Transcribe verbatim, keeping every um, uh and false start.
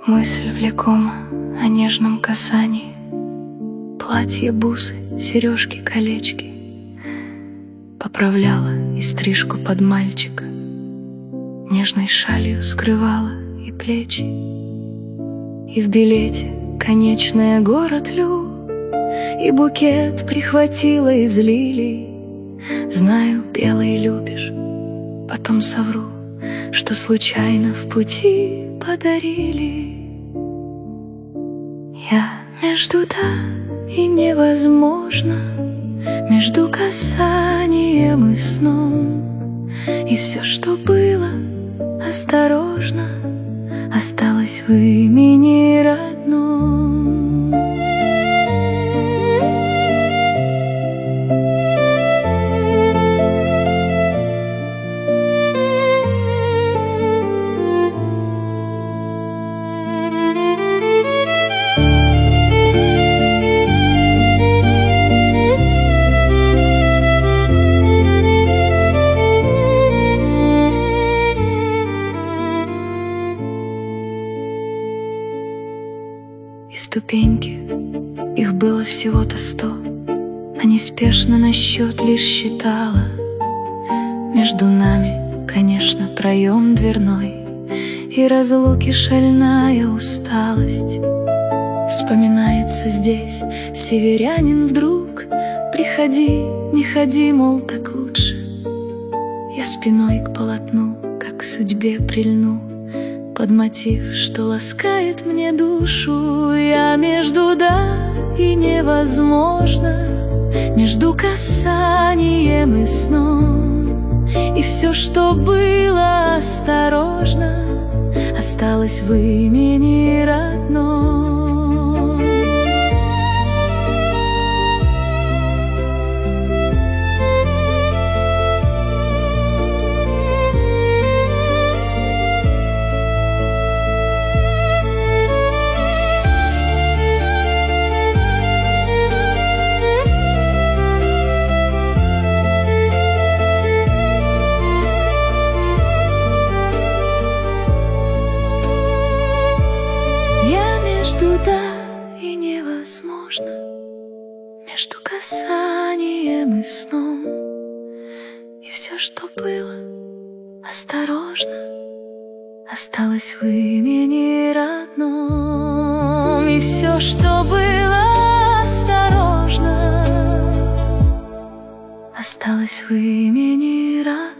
Мысль влекома о нежном касании, платье, бусы, сережки, колечки. Поправляла и стрижку под мальчика, нежной шалью скрывала и плечи. И в билете конечная город Лю, и букет прихватила из лилий. Знаю, белый любишь, потом совру, что случайно в пути подарили. Я между «да» и «невозможно», между касанием и сном. И все, что было, осторожно, осталось в имени родном. И ступеньки, их было всего-то сто, а неспешно на счет лишь считала. Между нами, конечно, проем дверной, и разлуки шальная усталость. Вспоминается здесь северянин вдруг: приходи, не ходи, мол, так лучше. Я спиной к полотну, как к судьбе прильну, под мотив, что ласкает мне душу. Я между «да» и «невозможно», между касанием и сном. И все, что было, осторожно, осталось в имени родном. Между «да» и «невозможно», между касанием и сном. И все, что было, осторожно, осталось в имени родном. И все, что было, осторожно, осталось в имени родном.